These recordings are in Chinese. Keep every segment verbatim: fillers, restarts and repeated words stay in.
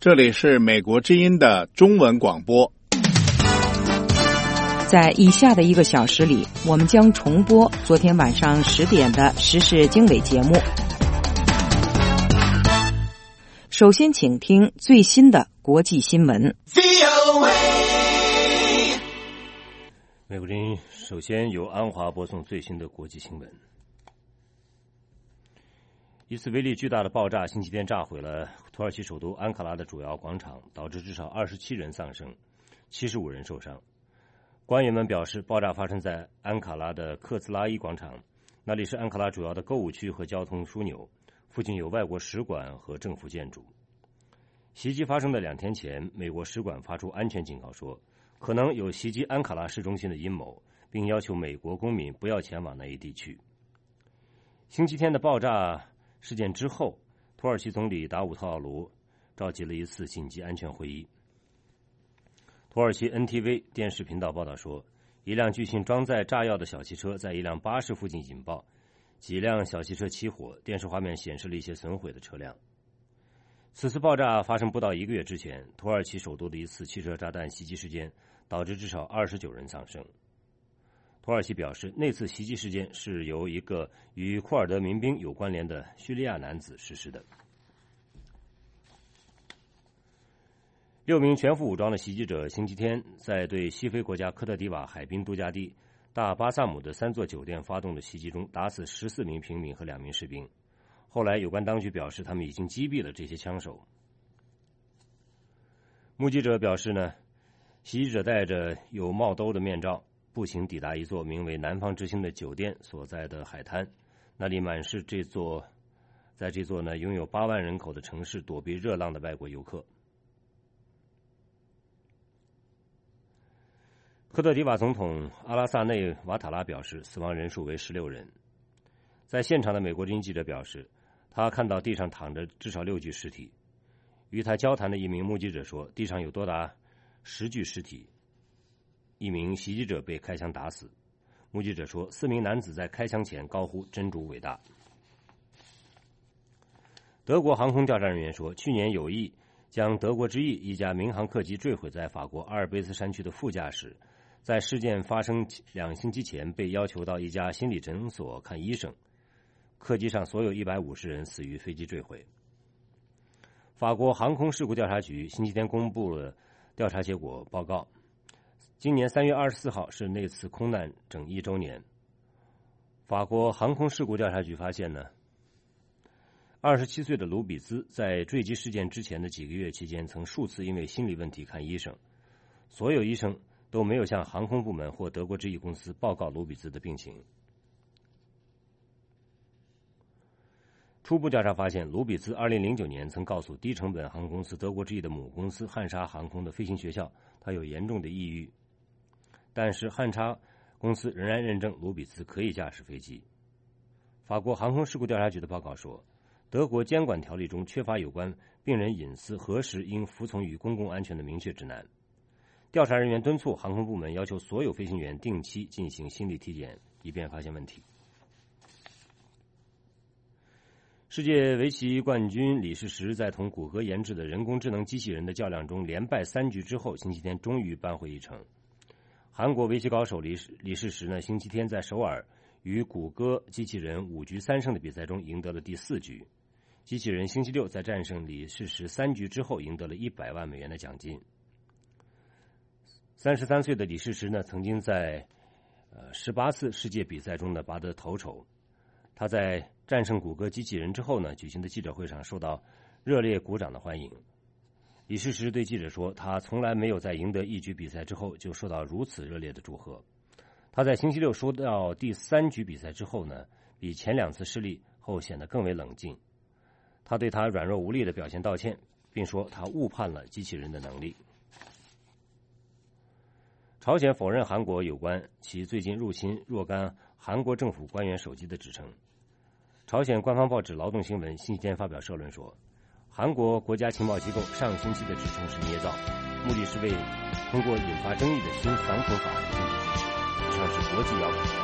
这里是美国之音的中文广播。 在以下的一个小时里，我们将重播昨天晚上十点的时事经纬节目。首先请听最新的国际新闻。 美国之音首先由安华播送最新的国际新闻。一次威力巨大的爆炸星期天炸毁了土耳其首都安卡拉的主要广场，导致至少二十七人丧生，七十五人受伤。官员们表示，爆炸发生在安卡拉的克兹拉伊广场，那里是安卡拉主要的购物区和交通枢纽，附近有外国使馆和政府建筑。袭击发生的两天前，美国使馆发出安全警告说，可能有袭击安卡拉市中心的阴谋，并要求美国公民不要前往那一地区。星期天的爆炸事件之后，土耳其总理达武特奥卢召集了一次紧急安全会议。土耳其 N T V 电视频道报道说，一辆据信装载炸药的小汽车在一辆巴士附近引爆，几辆小汽车起火，电视画面显示了一些损毁的车辆。此次爆炸发生不到一个月之前，土耳其首都的一次汽车炸弹袭击事件导致至少二十九人丧生。土耳其表示，那次袭击事件是由一个与库尔德民兵有关联的叙利亚男子实施的。六名全副武装的袭击者星期天在对西非国家科特迪瓦海滨度假地大巴萨姆的三座酒店发动的袭击中，打死十四名平民和两名士兵。后来有关当局表示，他们已经击毙了这些枪手。目击者表示呢，袭击者戴着有帽兜的面罩，步行抵达一座名为南方之星的酒店所在的海滩，那里满是这座在这座呢拥有八万人口的城市躲避热浪的外国游客。科特迪瓦总统阿拉萨内瓦塔拉表示，死亡人数为十六人。在现场的美国之音记者表示，他看到地上躺着至少六具尸体。与他交谈的一名目击者说，地上有多达十具尸体。一名袭击者被开枪打死。目击者说，四名男子在开枪前高呼真主伟大。德国航空调查人员说，去年有意将德国之翼一架民航客机坠毁在法国阿尔卑斯山区的副驾驶，在事件发生两星期前被要求到一家心理诊所看医生。客机上所有一百五十人死于飞机坠毁。法国航空事故调查局星期天公布了调查结果报告。今年三月二十四号是那次空难整一周年。法国航空事故调查局发现呢，二十七岁的卢比兹在坠机事件之前的几个月期间，曾数次因为心理问题看医生，所有医生都没有向航空部门或德国之翼公司报告卢比兹的病情。初步调查发现，卢比兹二零零九年曾告诉低成本航空公司德国之翼的母公司汉莎航空的飞行学校，他有严重的抑郁。但是汉莎公司仍然认证卢比兹可以驾驶飞机。法国航空事故调查局的报告说，德国监管条例中缺乏有关病人隐私何时应服从于公共安全的明确指南。调查人员敦促航空部门要求所有飞行员定期进行心理体检，以便发现问题。世界围棋冠军李世石在同谷歌研制的人工智能机器人的较量中连败三局之后，星期天终于扳回一城。韩国围棋高手李李世石呢，星期天在首尔与谷歌机器人五局三胜的比赛中赢得了第四局。机器人星期六在战胜李世石三局之后，赢得了一百万美元的奖金。三十三岁的李世石呢，曾经在呃十八次世界比赛中呢拔得头筹。他在战胜谷歌机器人之后呢，举行的记者会上受到热烈鼓掌的欢迎。李世石对记者说，他从来没有在赢得一局比赛之后就受到如此热烈的祝贺。他在星期六说到第三局比赛之后呢，比前两次失利后显得更为冷静。他对他软弱无力的表现道歉，并说他误判了机器人的能力。朝鲜否认韩国有关其最近入侵若干韩国政府官员手机的指称。朝鲜官方报纸《劳动新闻》星期天发表社论说，韩国国家情报机构上星期的指称是捏造，目的是为通过引发争议的新反恐法争取支持。以上是国际要闻。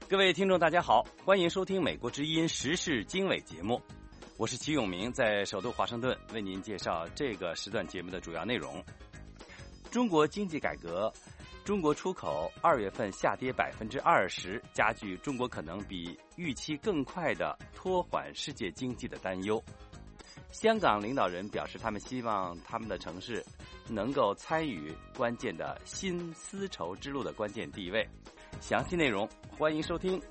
各位听众大家好，欢迎收听美国之音时事经纬节目，我是齐永明，在首都华盛顿为您介绍这个时段节目的主要内容。中国经济改革，中国出口二月份下跌百分之二十，加剧中国可能比预期更快的拖缓世界经济的担忧。香港领导人表示，他们希望他们的城市能够参与关键的新丝绸之路的关键地位。详细内容欢迎收听。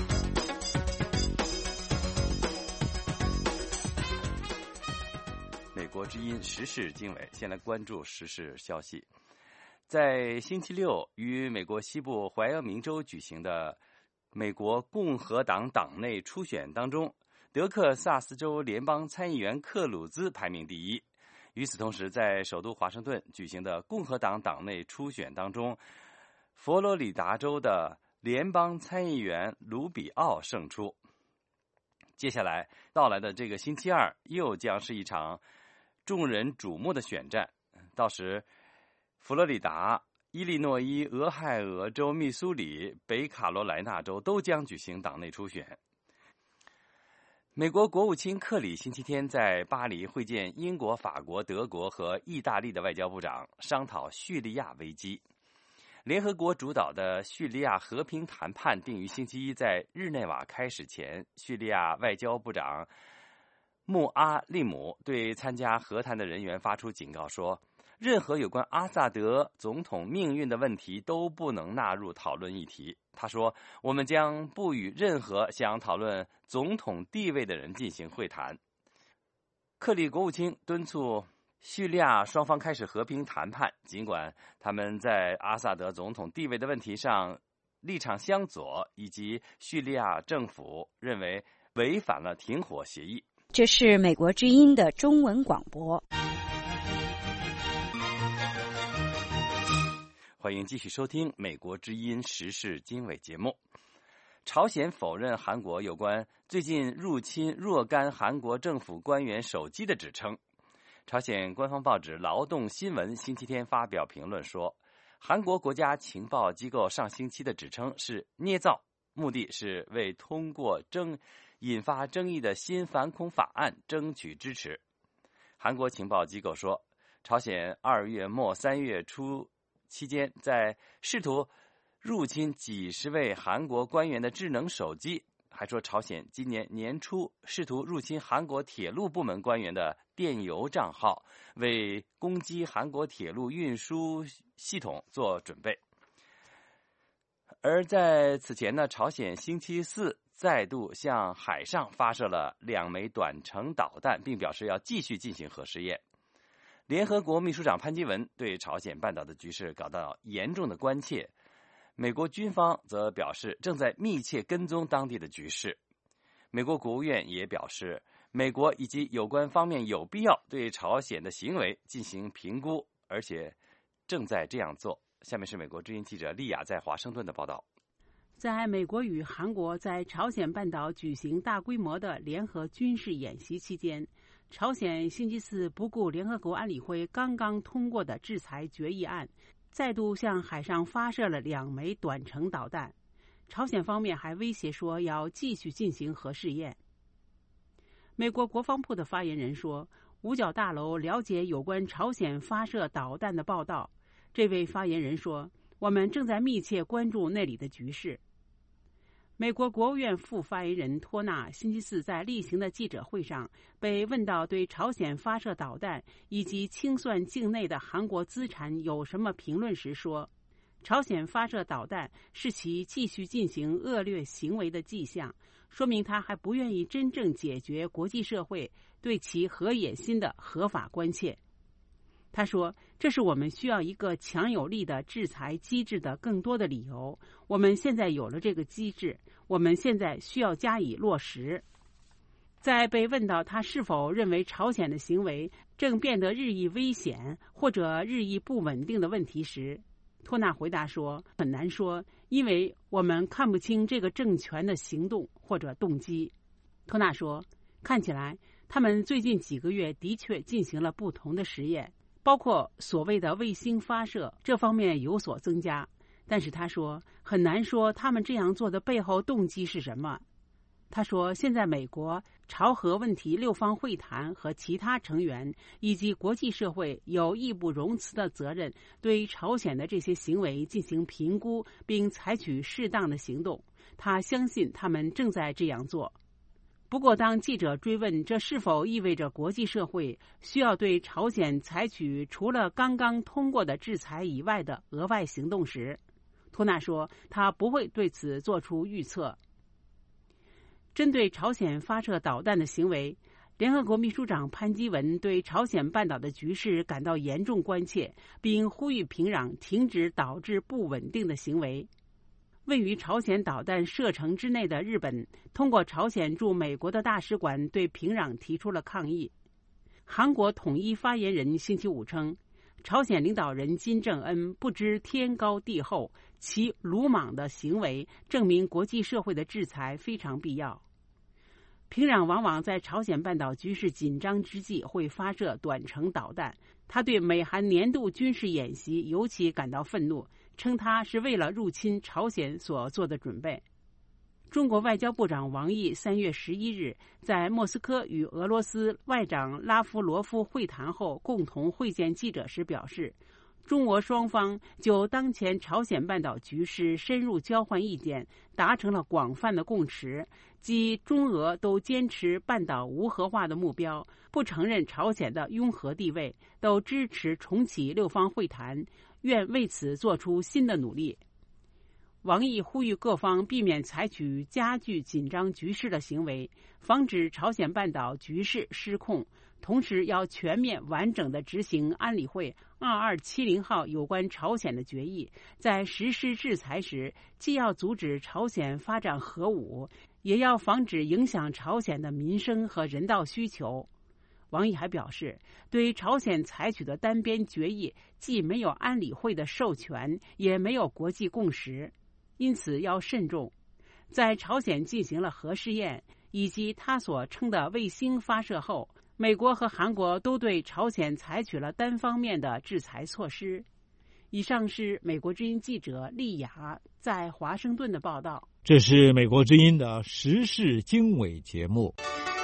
美国之音时事经纬，先来关注时事消息。在星期六于美国西部怀俄明州举行的美国共和党党内初选当中，德克萨斯州联邦参议员克鲁兹排名第一。与此同时，在首都华盛顿举行的共和党党内初选当中，佛罗里达州的联邦参议员卢比奥胜出。接下来到来的这个星期二，又将是一场众人瞩目的选战。到时，佛罗里达、伊利诺伊、俄亥俄州、密苏里、北卡罗来纳州都将举行党内初选。美国国务卿克里星期天在巴黎会见英国、法国、德国和意大利的外交部长，商讨叙利亚危机。联合国主导的叙利亚和平谈判定于星期一在日内瓦开始前，叙利亚外交部长穆阿利姆对参加和谈的人员发出警告说，任何有关阿萨德总统命运的问题都不能纳入讨论议题。他说，我们将不与任何想讨论总统地位的人进行会谈。克里国务卿敦促叙利亚双方开始和平谈判，尽管他们在阿萨德总统地位的问题上立场相左，以及叙利亚政府认为违反了停火协议。 这是美国之音的中文广播。 欢迎继续收听美国之音时事经纬节目。朝鲜否认韩国有关最近入侵若干韩国政府官员手机的指称。朝鲜官方报纸劳动新闻星期天发表评论说，韩国国家情报机构上星期的指称是捏造，目的是为通过争引发争议的新反恐法案争取支持。韩国情报机构说，朝鲜二月末三月初期间在试图入侵几十位韩国官员的智能手机，还说朝鲜今年年初试图入侵韩国铁路部门官员的电邮账号，为攻击韩国铁路运输系统做准备。而在此前呢，朝鲜星期四再度向海上发射了两枚短程导弹，并表示要继续进行核试验。联合国秘书长潘基文对朝鲜半岛的局势感到严重的关切，美国军方则表示正在密切跟踪当地的局势。美国国务院也表示，美国以及有关方面有必要对朝鲜的行为进行评估，而且正在这样做。下面是美国之音记者丽亚在华盛顿的报道。 在美国与韩国在朝鲜半岛举行大规模的联合军事演习期间，朝鲜星期四不顾联合国安理会刚刚通过的制裁决议案，再度向海上发射了两枚短程导弹。朝鲜方面还威胁说要继续进行核试验。美国国防部的发言人说，五角大楼了解有关朝鲜发射导弹的报道。这位发言人说，我们正在密切关注那里的局势。美国国务院副发言人托纳星期四在例行的记者会上被问到对朝鲜发射导弹以及清算境内的韩国资产有什么评论时说，朝鲜发射导弹是其继续进行恶劣行为的迹象，说明他还不愿意真正解决国际社会对其核野心的合法关切。他说，这是我们需要一个强有力的制裁机制的更多的理由。我们现在有了这个机制，我们现在需要加以落实。在被问到他是否认为朝鲜的行为正变得日益危险或者日益不稳定的问题时，托纳回答说，很难说，因为我们看不清这个政权的行动或者动机。托纳说，看起来他们最近几个月的确进行了不同的实验，包括所谓的卫星发射，这方面有所增加。 但是他说很难说他们这样做的背后动机是什么。他说现在美国朝核问题六方会谈和其他成员以及国际社会有义不容辞的责任对朝鲜的这些行为进行评估并采取适当的行动，他相信他们正在这样做。不过当记者追问这是否意味着国际社会需要对朝鲜采取除了刚刚通过的制裁以外的额外行动时，托纳说他不会对此做出预测。针对朝鲜发射导弹的行为，联合国秘书长潘基文对朝鲜半岛的局势感到严重关切，并呼吁平壤停止导致不稳定的行为。位于朝鲜导弹射程之内的日本通过朝鲜驻美国的大使馆对平壤提出了抗议。韩国统一发言人星期五称，朝鲜领导人金正恩不知天高地厚，其鲁莽的行为证明国际社会的制裁非常必要。平壤往往在朝鲜半岛局势紧张之际会发射短程导弹，他对美韩年度军事演习尤其感到愤怒，称它是为了入侵朝鲜所做的准备。中国外交部长王毅三月十一日在莫斯科与俄罗斯外长拉夫罗夫会谈后共同会见记者时表示，中俄双方就当前朝鲜半岛局势深入交换意见，达成了广泛的共识，即中俄都坚持半岛无核化的目标，不承认朝鲜的拥核地位，都支持重启六方会谈，愿为此做出新的努力。王毅呼吁各方避免采取加剧紧张局势的行为，防止朝鲜半岛局势失控，同时要全面完整地执行安理会二二七零号有关朝鲜的决议，在实施制裁时，既要阻止朝鲜发展核武，也要防止影响朝鲜的民生和人道需求。王毅还表示，对朝鲜采取的单边决议既没有安理会的授权，也没有国际共识，因此要慎重。在朝鲜进行了核试验以及他所称的卫星发射后，美国和韩国都对朝鲜采取了单方面的制裁措施。以上是美国之音记者丽雅在华盛顿的报道。 这是美国之音的时事经纬节目。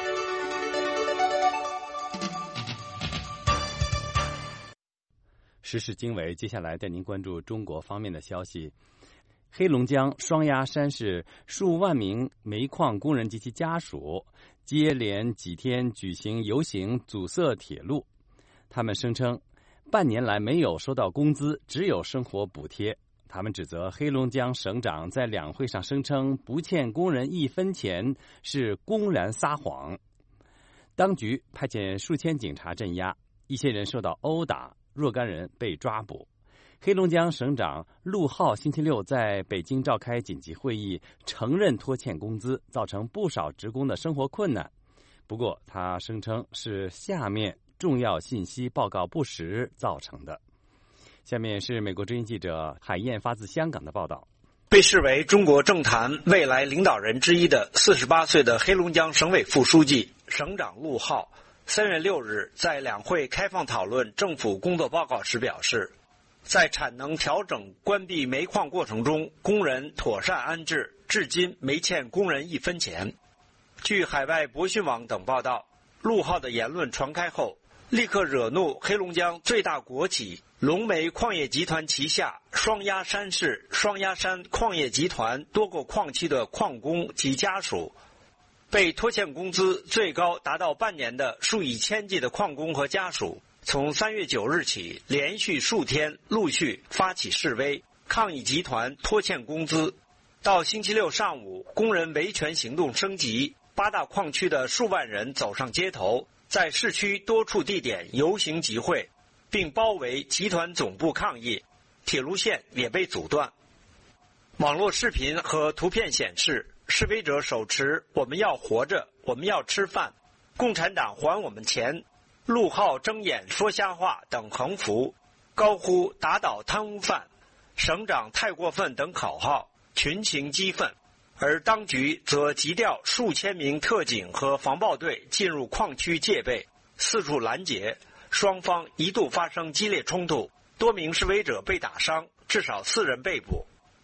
时事经纬，接下来带您关注中国方面的消息。黑龙江双鸭山市数万名煤矿工人及其家属接连几天举行游行，阻塞铁路。他们声称半年来没有收到工资，只有生活补贴。他们指责黑龙江省长在两会上声称不欠工人一分钱是公然撒谎。当局派遣数千警察镇压，一些人受到殴打，若干人被抓捕。黑龙江省长陆浩星期六在北京召开紧急会议，承认拖欠工资，造成不少职工的生活困难。不过他声称是下面重要信息报告不实造成的。下面是美国之音记者海燕发自香港的报道。 被视为中国政坛未来领导人之一的四十八岁的黑龙江省委副书记、省长陆浩，三月六日在两会开放讨论政府工作报告时表示，在产能调整关闭煤矿过程中，工人妥善安置，至今没欠工人一分钱。据海外博讯网等报道，陆浩的言论传开后，立刻惹怒黑龙江最大国企龙煤矿业集团旗下双鸭山市双鸭山矿业集团多个矿区的矿工及家属。被拖欠工资最高达到半年的数以千计的矿工和家属，从三月九日起连续数天陆续发起示威，抗议集团拖欠工资。到星期六上午，工人维权行动升级，八大矿区的数万人走上街头，在市区多处地点游行集会，并包围集团总部抗议，铁路线也被阻断。网络视频和图片显示，示威者手持“我们要活着，我们要吃饭，共产党还我们钱，陆浩睁眼说瞎话”等横幅，高呼“打倒贪污犯”、“省长太过分”等口号，群情激愤。而当局则急调数千名特警和防暴队进入矿区戒备，四处拦截，双方一度发生激烈冲突，多名示威者被打伤，至少四人被捕。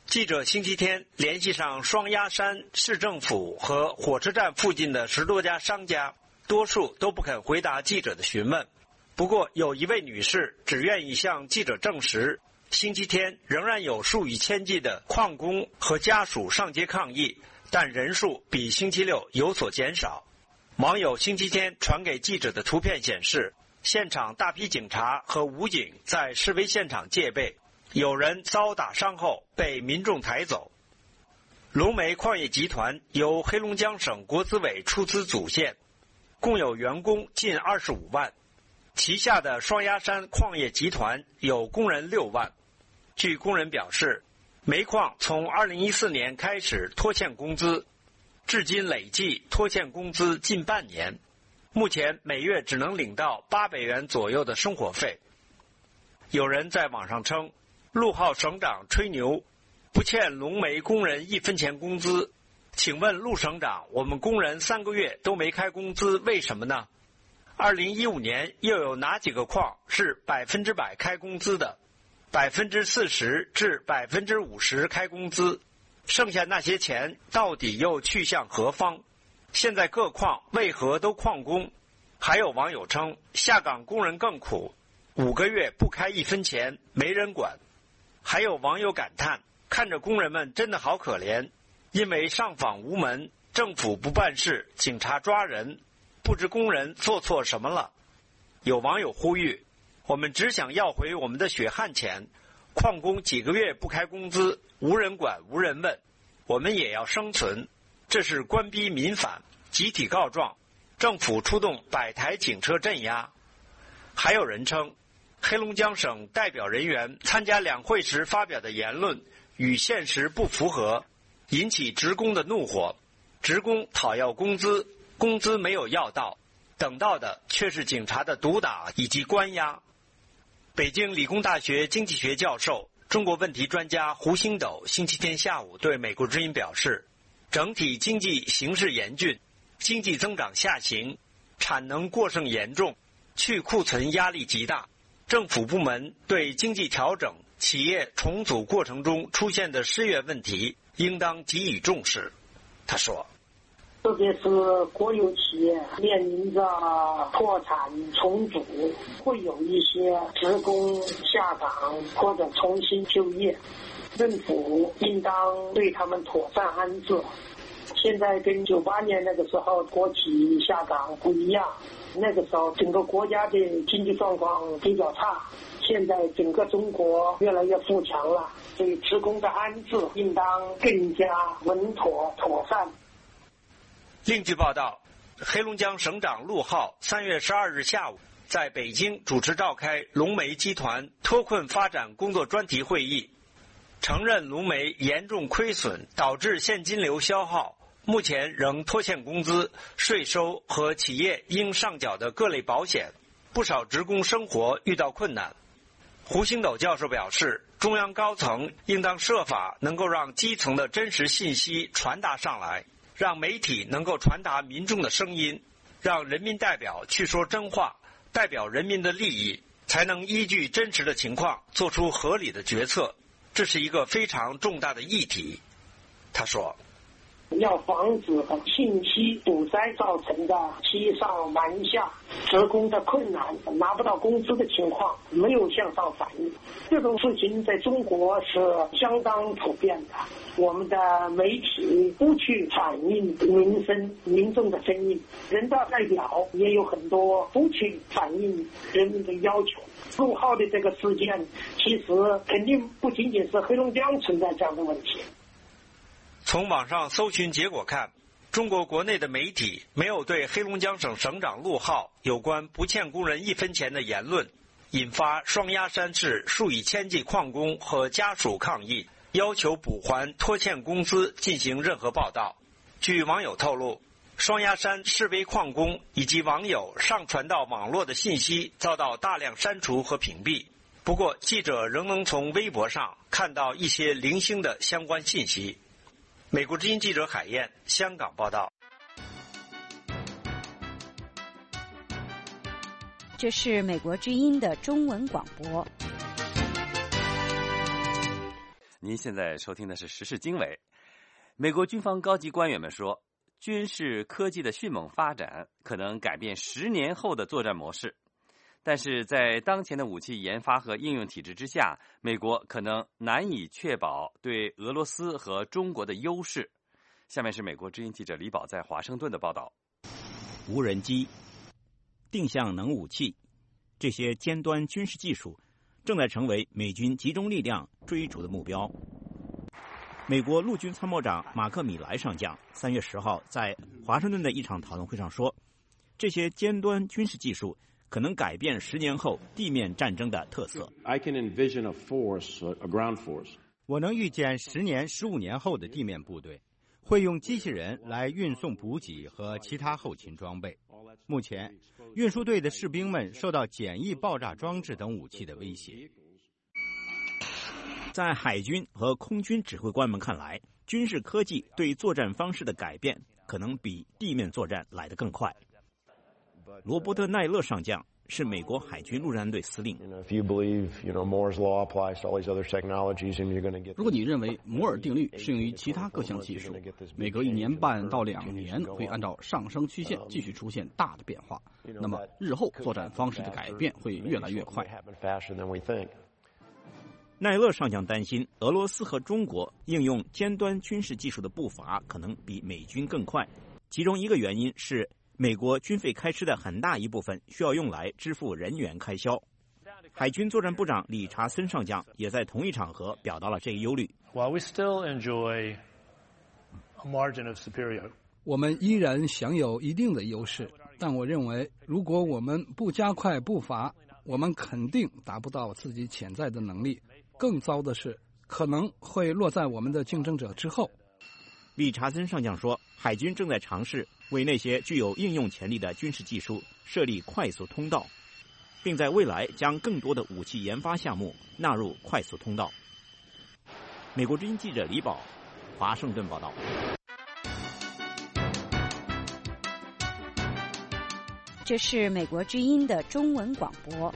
记者星期天联系上双鸭山市政府和火车站附近的十多家商家，多数都不肯回答记者的询问。不过有一位女士只愿意向记者证实，星期天仍然有数以千计的矿工和家属上街抗议，但人数比星期六有所减少。网友星期天传给记者的图片显示，现场大批警察和武警在示威现场戒备，有人遭打伤后被民众抬走。龙煤矿业集团由黑龙江省国资委出资组建，共有员工近二十五万。旗下的双鸭山矿业集团有工人六万。据工人表示，煤矿从二零一四年开始拖欠工资，至今累计拖欠工资近半年，目前每月只能领到八百元左右的生活费。有人在网上称，陆浩省长吹牛，不欠龙煤工人一分钱工资。请问陆省长，我们工人三个月都没开工资，为什么呢？二零一五年又有哪几个矿是百分之百开工资的？百分之四十至百分之五十开工资，剩下那些钱到底又去向何方？现在各矿为何都旷工？还有网友称，下岗工人更苦，五个月不开一分钱，没人管。还有网友感叹，看着工人们真的好可怜，因为上访无门，政府不办事，警察抓人，不知工人做错什么了。有网友呼吁，我们只想要回我们的血汗钱，矿工几个月不开工资，无人管无人问，我们也要生存。这是官逼民反，集体告状，政府出动百台警车镇压。还有人称，黑龙江省代表人员参加两会时发表的言论与现实不符合，引起职工的怒火。职工讨要工资，工资没有要到，等到的却是警察的毒打以及关押。北京理工大学经济学教授、中国问题专家胡星斗星期天下午对美国之音表示，整体经济形势严峻，经济增长下行，产能过剩严重，去库存压力极大。政府部门对经济调整、企业重组过程中出现的失业问题应当给予重视。他说， 特别是国有企业面临着破产重组，会有一些职工下岗或者重新就业，政府应当对他们妥善安置。现在跟九八年那个时候国企下岗不一样，那个时候整个国家的经济状况比较差，现在整个中国越来越富强了，所以职工的安置应当更加稳妥妥善。 另据报道，黑龙江省长陆浩三月十二日下午在北京主持召开龙煤集团脱困发展工作专题会议，承认龙煤严重亏损，导致现金流消耗，目前仍拖欠工资、税收和企业应上缴的各类保险，不少职工生活遇到困难。胡星斗教授表示，中央高层应当设法能够让基层的真实信息传达上来，让媒体能够传达民众的声音，让人民代表去说真话，代表人民的利益，才能依据真实的情况做出合理的决策。这是一个非常重大的议题。他说， 要防止信息堵塞造成的欺上瞒下、职工的困难、拿不到工资的情况没有向上反映，这种事情在中国是相当普遍的。我们的媒体不去反映民生民众的声音，人大代表也有很多不去反映人民的要求。陆浩的这个事件其实肯定不仅仅是黑龙江存在这样的问题。 从网上搜寻结果看，中国国内的媒体没有对黑龙江省省长陆浩有关不欠工人一分钱的言论，引发双鸭山市数以千计矿工和家属抗议，要求补还拖欠工资进行任何报道。据网友透露，双鸭山示威矿工以及网友上传到网络的信息遭到大量删除和屏蔽，不过记者仍能从微博上看到一些零星的相关信息。美国之音记者海燕，香港报道。 这是美国之音的中文广播。 您现在收听的是时事经纬。美国军方高级官员们说，军事科技的迅猛发展可能改变十年后的作战模式，但是在当前的武器研发和应用体制之下，美国可能难以确保对俄罗斯和中国的优势。下面是美国之音记者李宝在华盛顿的报道。 无人机、定向能武器，这些尖端军事技术正在成为美军集中力量追逐的目标。美国陆军参谋长马克·米莱上将三月十号在华盛顿的一场讨论会上说，这些尖端军事技术可能改变十年后地面战争的特色。 I can envision a force, a ground force. 我能预见十年、十五年后的地面部队会用机器人来运送补给和其他后勤装备。目前，运输队的士兵们受到简易爆炸装置等武器的威胁。 在海军和空军指挥官们看来，军事科技对作战方式的改变可能比地面作战来得更快。罗伯特·奈勒上将是美国海军陆战队司令。 如果你认为摩尔定律适用于其他各项技术，每隔一年半到两年会按照上升曲线继续出现大的变化，那么日后作战方式的改变会越来越快。 奈勒上将担心，俄罗斯和中国应用尖端军事技术的步伐可能比美军更快，其中一个原因是美国军费开支的很大一部分需要用来支付人员开销。海军作战部长理查森上将也在同一场合表达了这一忧虑。 我们依然享有一定的优势，但我认为，如果我们不加快步伐，我们肯定达不到自己潜在的能力。更糟的是，可能会落在我们的竞争者之后。 理查森上将说，海军正在尝试为那些具有应用潜力的军事技术设立快速通道，并在未来将更多的武器研发项目纳入快速通道。美国之音记者李宝，华盛顿报道。 这是美国之音的中文广播。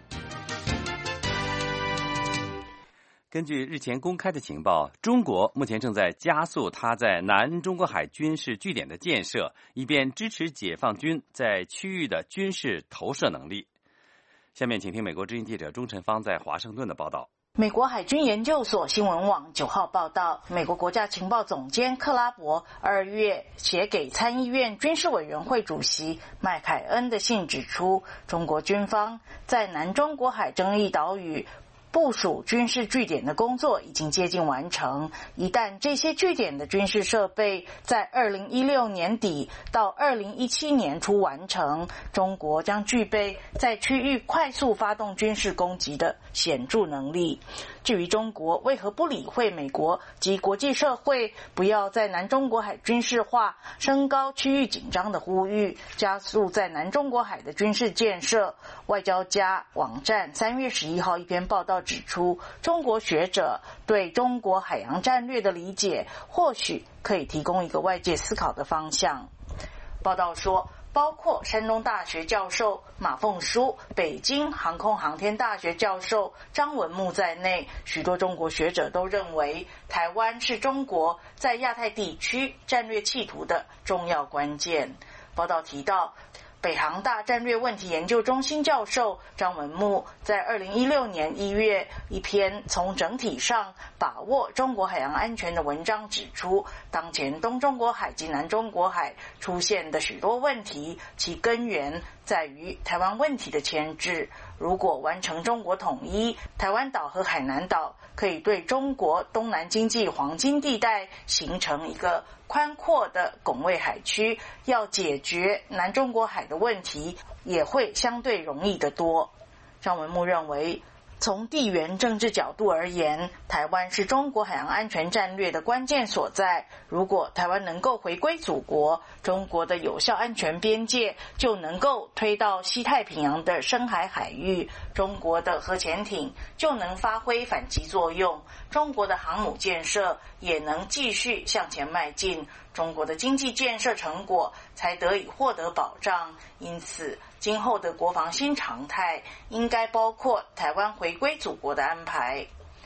根据日前公开的情报，中国目前正在加速它在南中国海军事据点的建设，以便支持解放军在区域的军事投射能力。下面请听美国之音记者钟晨芳在华盛顿的报道。 美国海军研究所新闻网九号报道，美国国家情报总监克拉伯二月写给参议院军事委员会主席麦凯恩的信指出，中国军方在南中国海争议岛屿部署军事据点的工作已经接近完成。一旦这些据点的军事设备在二零一六年底到二零一七年初完成，中国将具备在区域快速发动军事攻击的显著能力。至于中国为何不理会美国及国际社会不要在南中国海军事化、升高区域紧张的呼吁，加速在南中国海的军事建设，外交家网站三月十一号一篇报道指出，中国学者对中国海洋战略的理解或许可以提供一个外界思考的方向。报道说，包括山东大学教授马凤书、北京航空航天大学教授张文木在内，许多中国学者都认为，台湾是中国在亚太地区战略企图的重要关键。报道提到，北航大战略问题研究中心教授张文木在二零一六年一月一篇从整体上把握中国海洋安全的文章指出，当前东中国海及南中国海出现的许多问题，其根源在于台湾问题的牵制。如果完成中国统一，台湾岛和海南岛可以对中国东南经济黄金地带形成一个宽阔的拱卫海区，要解决南中国海的问题也会相对容易得多。张文木认为，从地缘政治角度而言，台湾是中国海洋安全战略的关键所在。如果台湾能够回归祖国，中国的有效安全边界就能够推到西太平洋的深海海域，中国的核潜艇就能发挥反击作用，中国的航母建设也能继续向前迈进，中国的经济建设成果才得以获得保障。因此，今后的国防新常态应该包括台湾回归祖国的安排。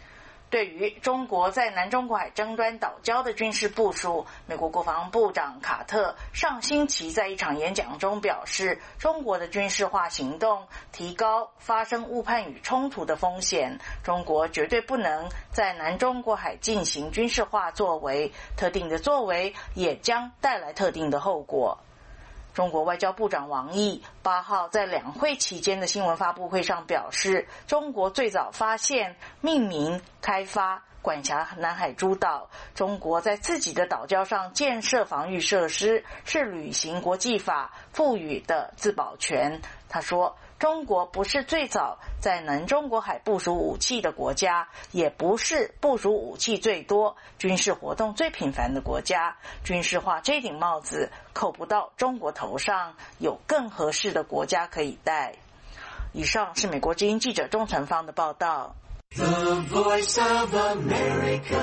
对于中国在南中国海争端岛礁的军事部署，美国国防部长卡特上星期在一场演讲中表示，中国的军事化行动提高发生误判与冲突的风险，中国绝对不能在南中国海进行军事化作为，特定的作为也将带来特定的后果。中国外交部长王毅八号在两会期间的新闻发布会上表示，中国最早发现、命名、开发、管辖南海诸岛，中国在自己的岛礁上建设防御设施，是履行国际法赋予的自保权。他说，中国不是最早在南中国海部署武器的国家，也不是部署武器最多、军事活动最频繁的国家。军事化这顶帽子扣不到中国头上，有更合适的国家可以戴。以上是美国之音记者钟成芳的报道。 The Voice of America。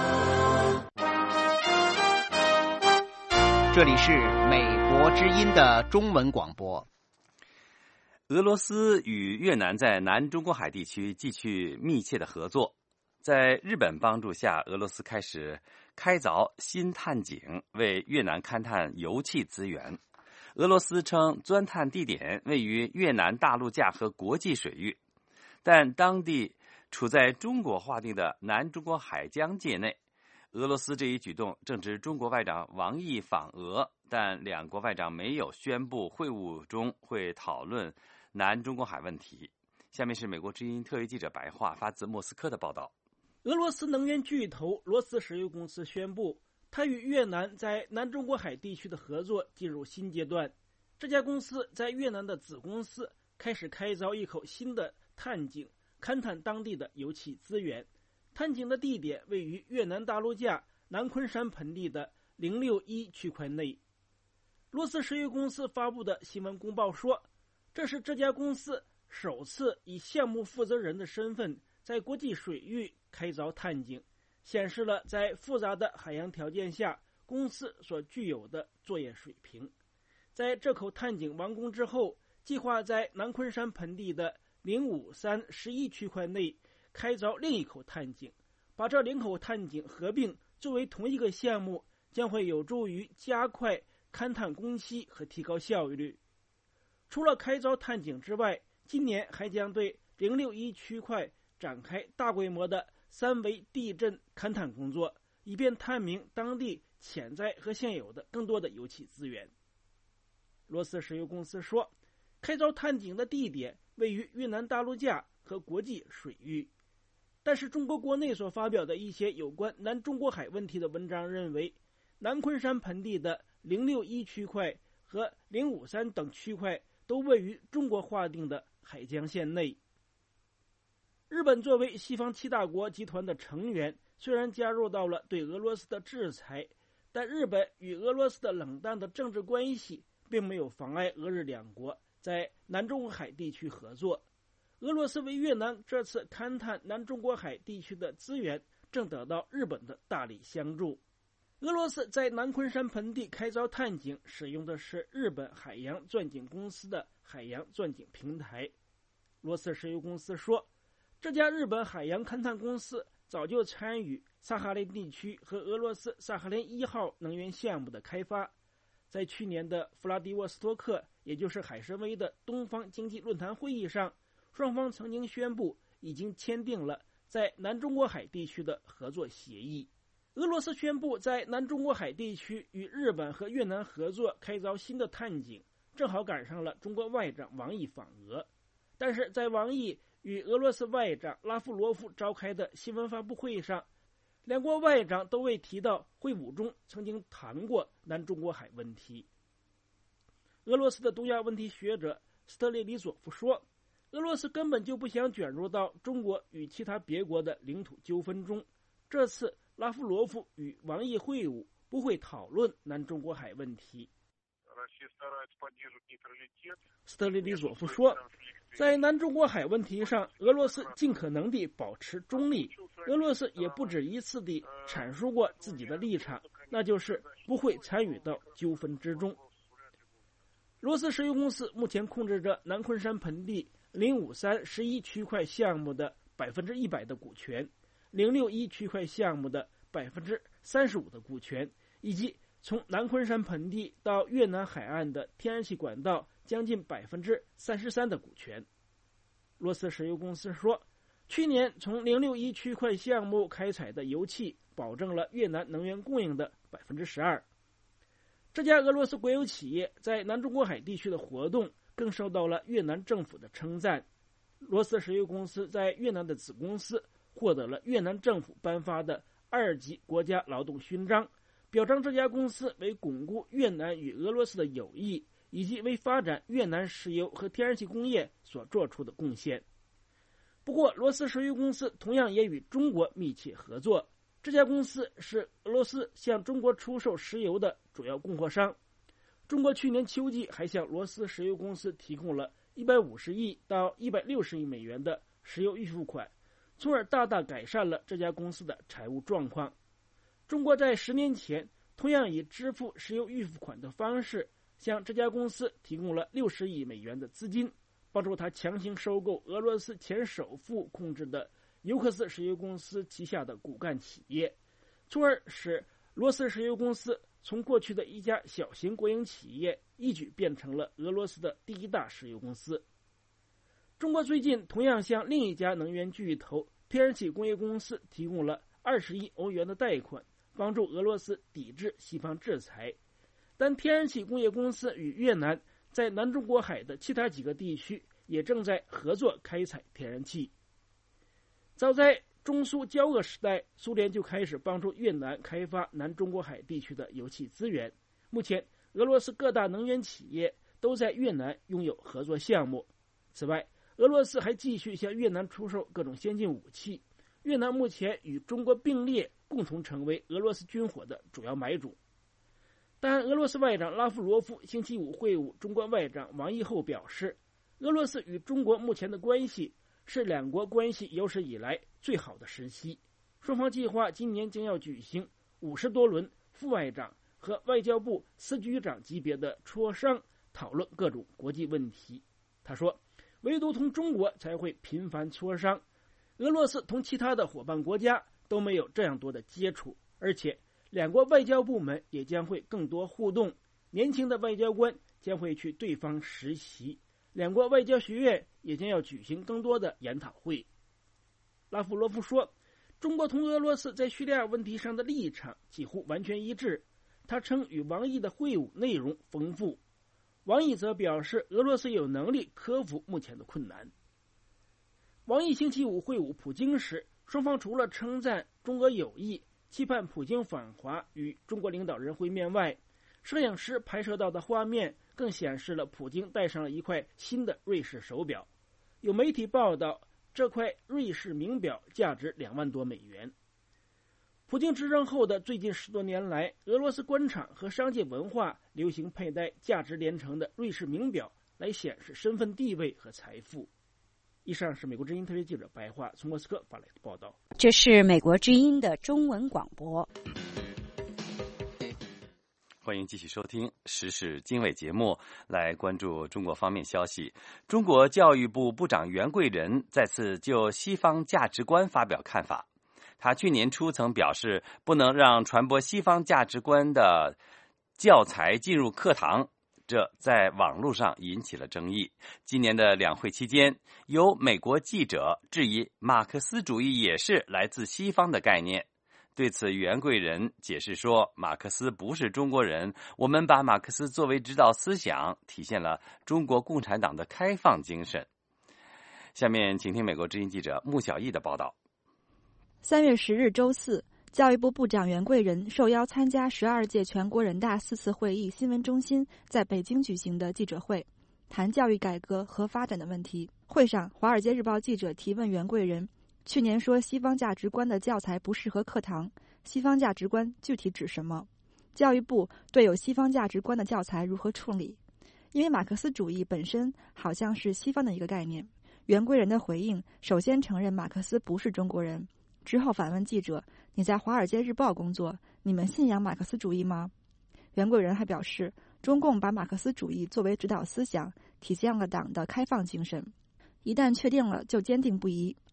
这里是美国之音的中文广播。 俄罗斯与越南在南中国海地区继续密切的合作。在日本帮助下，俄罗斯开始开凿新探井，为越南勘探油气资源。俄罗斯称钻探地点位于越南大陆架和国际水域，但当地处在中国划定的南中国海疆界内。俄罗斯这一举动正值中国外长王毅访俄，但两国外长没有宣布会晤中会讨论南中国海问题。下面是美国之音特约记者白桦发自莫斯科的报道。 俄罗斯能源巨头罗斯石油公司宣布，它与越南在南中国海地区的合作进入新阶段。这家公司在越南的子公司开始开凿一口新的探井，勘探当地的油气资源。探井的地点位于越南大陆架南昆山盆地的零六一区块内。罗斯石油公司发布的新闻公报说，这是这家公司首次以项目负责人的身份在国际水域开凿探井，显示了在复杂的海洋条件下公司所具有的作业水平。在这口探井完工之后，计划在南昆山盆地的零五三十一区块内开凿另一口探井，把这两口探井合并作为同一个项目，将会有助于加快勘探工期和提高效率。除了开凿探井之外，今年还将对零六一区块展开大规模的三维地震勘探工作，以便探明当地潜在和现有的更多的油气资源。罗斯石油公司说，开凿探井的地点位于越南大陆架和国际水域，但是中国国内所发表的一些有关南中国海问题的文章认为，南昆山盆地的零六一区块和零五三等区块都位于中国划定的海疆线内。日本作为西方七大国集团的成员，虽然加入到了对俄罗斯的制裁，但日本与俄罗斯的冷淡的政治关系并没有妨碍俄日两国在南中国海地区合作。俄罗斯为越南这次勘探南中国海地区的资源正得到日本的大力相助。俄罗斯在南昆山盆地开凿探井使用的是日本海洋钻井公司的海洋钻井平台。罗斯石油公司说，这家日本海洋勘探公司早就参与萨哈林地区和俄罗斯萨哈林一号能源项目的开发。在去年的弗拉迪沃斯托克，也就是海参崴的东方经济论坛会议上，双方曾经宣布已经签订了在南中国海地区的合作协议。俄罗斯宣布在南中国海地区与日本和越南合作开凿新的探井，正好赶上了中国外长王毅访俄。但是在王毅与俄罗斯外长拉夫罗夫召开的新闻发布会上，两国外长都未提到会晤中曾经谈过南中国海问题。俄罗斯的东亚问题学者斯特列里佐夫说，俄罗斯根本就不想卷入到中国与其他别国的领土纠纷中。这次拉夫罗夫与王毅会晤不会讨论南中国海问题。斯特列里佐夫说，在南中国海问题上，俄罗斯尽可能地保持中立。俄罗斯也不止一次地阐述过自己的立场，那就是不会参与到纠纷之中。罗斯石油公司目前控制着南昆山盆地零五三十一区块项目的百分之一百的股权。 零六一区块项目的百分之三十五的股权，以及从南昆山盆地到越南海岸的天然气管道将近百分之三十三的股权。罗斯石油公司说，去年从零六一区块项目开采的油气保证了越南能源供应的百分之十二。这家俄罗斯国有企业在南中国海地区的活动更受到了越南政府的称赞。罗斯石油公司在越南的子公司获得了越南政府颁发的二级国家劳动勋章，表彰这家公司为巩固越南与俄罗斯的友谊，以及为发展越南石油和天然气工业所做出的贡献。不过，罗斯石油公司同样也与中国密切合作。这家公司是俄罗斯向中国出售石油的主要供货商。中国去年秋季还向罗斯石油公司提供了一百五十亿到一百六十亿美元的石油预付款，从而大大改善了这家公司的财务状况。中国在十年前同样以支付石油预付款的方式向这家公司提供了六十亿美元的资金，帮助他强行收购俄罗斯前首富控制的尤克斯石油公司旗下的骨干企业，从而使罗斯石油公司从过去的一家小型国营企业一举变成了俄罗斯的第一大石油公司。中国最近同样向另一家能源巨头天然气工业公司提供了二十亿欧元的贷款，帮助俄罗斯抵制西方制裁。但天然气工业公司与越南在南中国海的其他几个地区也正在合作开采天然气。早在中苏交恶时代，苏联就开始帮助越南开发南中国海地区的油气资源。目前，俄罗斯各大能源企业都在越南拥有合作项目。此外，俄罗斯还继续向越南出售各种先进武器。越南目前与中国并列，共同成为俄罗斯军火的主要买主。但俄罗斯外长拉夫罗夫星期五会晤中国外长王毅后表示，俄罗斯与中国目前的关系是两国关系有史以来最好的时期。双方计划今年将要举行五十多轮副外长和外交部司局长级别的磋商，讨论各种国际问题。他说，唯独同中国才会频繁磋商，俄罗斯同其他的伙伴国家都没有这样多的接触，而且两国外交部门也将会更多互动，年轻的外交官将会去对方实习，两国外交学院也将要举行更多的研讨会。拉夫罗夫说，中国同俄罗斯在叙利亚问题上的立场几乎完全一致。他称与王毅的会晤内容丰富。王毅则表示，俄罗斯有能力克服目前的困难。王毅星期五会晤普京时，双方除了称赞中俄友谊，期盼普京访华与中国领导人会面外，摄影师拍摄到的画面更显示了普京戴上了一块新的瑞士手表。有媒体报道，这块瑞士名表价值两万多美元。普京执政后的最近十多年来，俄罗斯官场和商界文化流行佩戴价值连城的瑞士名表来显示身份地位和财富。以上是美国之音特别记者白桦从莫斯科发来的报道。 这是美国之音的中文广播。 欢迎继续收听时事经纬节目，来关注中国方面消息。中国教育部部长袁贵仁再次就西方价值观发表看法。他去年初曾表示，不能让传播西方价值观的教材进入课堂，这在网络上引起了争议。今年的两会期间，有美国记者质疑马克思主义也是来自西方的概念。对此，袁贵仁解释说，马克思不是中国人，我们把马克思作为指导思想，体现了中国共产党的开放精神。下面请听美国之音记者穆小艺的报道。 三月十日周四，教育部部长袁贵仁受邀参加十二届全国人大四次会议新闻中心在北京举行的记者会，谈教育改革和发展的问题。会上，《华尔街日报》记者提问袁贵仁，去年说西方价值观的教材不适合课堂，西方价值观具体指什么？教育部对有西方价值观的教材如何处理？因为马克思主义本身好像是西方的一个概念。袁贵仁的回应首先承认马克思不是中国人，之后反问记者，你在《华尔街日报》工作，你们信仰马克思主义吗？袁贵仁还表示，中共把马克思主义作为指导思想，体现了党的开放精神，一旦确定了就坚定不移。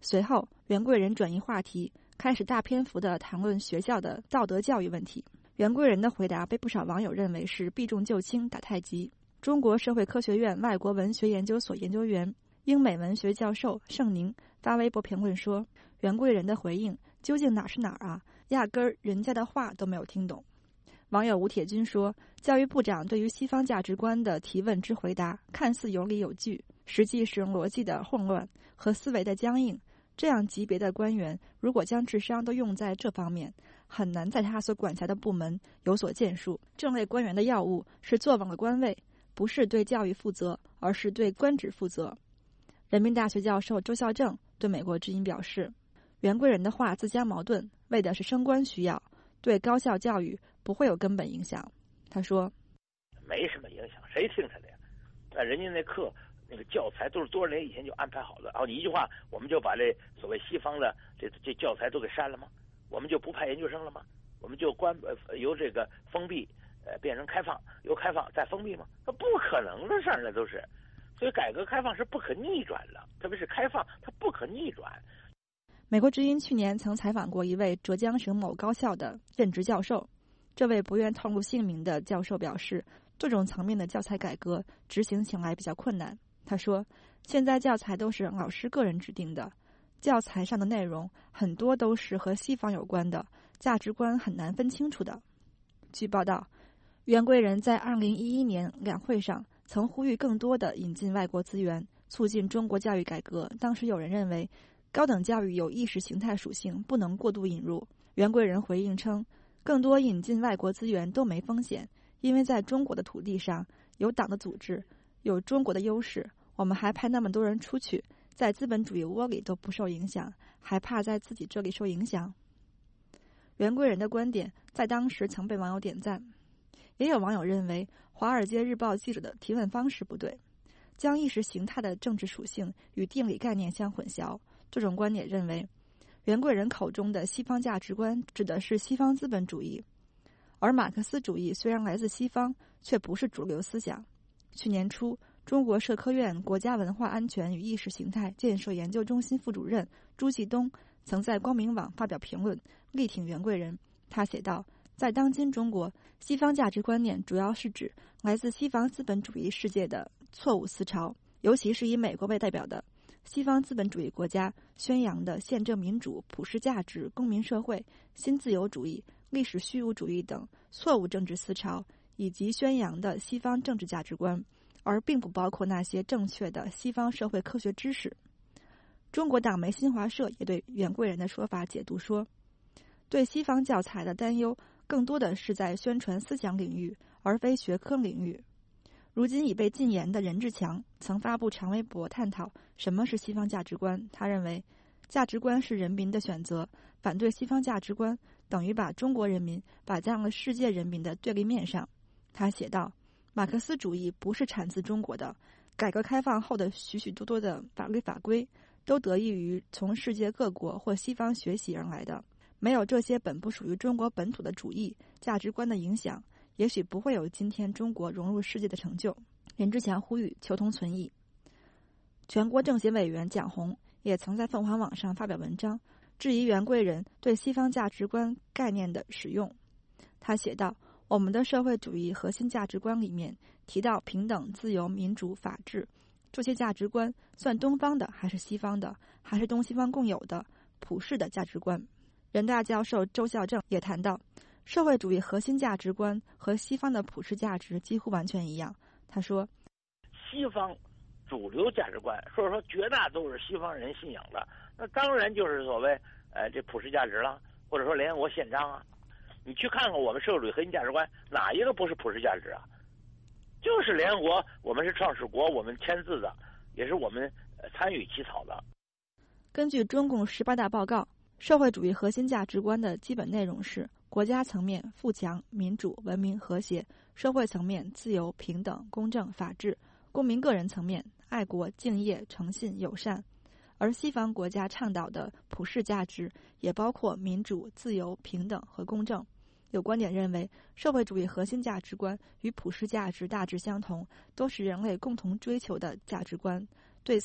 随后，袁贵仁转移话题，开始大篇幅地谈论学校的道德教育问题。袁贵仁的回答被不少网友认为是避重就轻、打太极。中国社会科学院外国文学研究所研究员、英美文学教授盛宁发微博评论说：“袁贵仁的回应究竟哪是哪儿啊？压根儿人家的话都没有听懂。”网友吴铁军说：“教育部长对于西方价值观的提问之回答，看似有理有据，实际使用逻辑的混乱和思维的僵硬。这样级别的官员，如果将智商都用在这方面，很难在他所管辖的部门有所建树。这类官员的要务是坐稳了官位，不是对教育负责，而是对官职负责。”人民大学教授周孝正对美国之音表示：“袁贵仁的话自相矛盾，为的是升官需要，对高校教育不会有根本影响。”他说：“ 没什么影响，谁听他的呀？那人家那课那个教材都是多少年以前就安排好的，然后你一句话，我们就把这所谓西方的这这教材都给删了吗？我们就不派研究生了吗？我们就关呃由这个封闭呃变成开放，由开放再封闭吗？那不可能的事儿，那都是。所以改革开放是不可逆转的，特别是开放，它不可逆转。” 美国之音去年曾采访过一位浙江省某高校的任职教授，这位不愿透露姓名的教授表示，这种层面的教材改革执行起来比较困难。他说：“现在教材都是老师个人制定的，教材上的内容很多都是和西方有关的，价值观很难分清楚的。”据报道，袁贵仁在二零一一年两会上曾呼吁更多的引进外国资源，促进中国教育改革。当时有人认为高等教育有意识形态属性，不能过度引入。袁贵仁回应称，更多引进外国资源都没风险，因为在中国的土地上有党的组织，有中国的优势，我们还派那么多人出去，在资本主义窝里都不受影响，还怕在自己这里受影响？袁贵仁的观点在当时曾被网友点赞，也有网友认为《华尔街日报》记者的提问方式不对，将意识形态的政治属性与定理概念相混淆。这种观点认为，袁贵仁口中的西方价值观指的是西方资本主义，而马克思主义虽然来自西方，却不是主流思想。去年初，中国社科院国家文化安全与意识形态建设研究中心副主任朱继东曾在光明网发表评论，力挺袁贵仁。他写道：“在当今中国，西方价值观念主要是指来自西方资本主义世界的错误思潮，尤其是以美国为代表的西方资本主义国家宣扬的宪政民主、普世价值、公民社会、新自由主义、历史虚无主义等错误政治思潮，以及宣扬的西方政治价值观，而并不包括那些正确的西方社会科学知识。”中国党媒新华社也对袁贵仁的说法解读说，对西方教材的担忧更多的是在宣传思想领域，而非学科领域。如今已被禁言的任志强曾发布长微博探讨什么是西方价值观。他认为，价值观是人民的选择，反对西方价值观等于把中国人民摆在了世界人民的对立面上。他写道：“马克思主义不是产自中国的，改革开放后的许许多多的法律法规都得益于从世界各国或西方学习而来的。没有这些本不属于中国本土的主义价值观的影响，也许不会有今天中国融入世界的成就。”任志强呼吁求同存异。全国政协委员蒋红也曾在凤凰网上发表文章，质疑袁贵仁对西方价值观概念的使用。他写道：“我们的社会主义核心价值观里面提到平等、自由、民主、法治，这些价值观算东方的还是西方的，还是东西方共有的普世的价值观？”人大教授周孝正也谈到，社会主义核心价值观和西方的普世价值几乎完全一样。他说， 西方主流价值观，或者说绝大都是西方人信仰的，那当然就是所谓呃这普世价值了，或者说联合国宪章啊。你去看看我们社会主义核心价值观，哪一个不是普世价值啊？就是联合国，我们是创始国，我们签字的，也是我们参与起草的。 根据中共十八大报告，社会主义核心价值观的基本内容是：国家层面富强、民主、文明、和谐；社会层面自由、平等、公正、法治；公民个人层面爱国、敬业、诚信、友善。而西方国家倡导的普世价值也包括民主、自由、平等和公正。有观点认为，社会主义核心价值观与普世价值大致相同，都是人类共同追求的价值观。对此，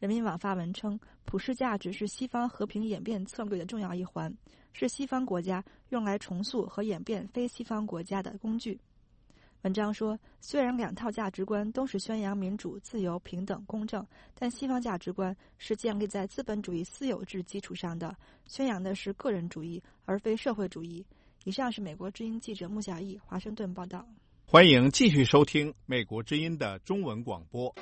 人民网发文称，普世价值是西方和平演变策略的重要一环，是西方国家用来重塑和演变非西方国家的工具。文章说，虽然两套价值观都是宣扬民主、自由、平等、公正，但西方价值观是建立在资本主义私有制基础上的，宣扬的是个人主义而非社会主义。以上是美国之音记者穆小艺华盛顿报道。 欢迎继续收听美国之音的中文广播。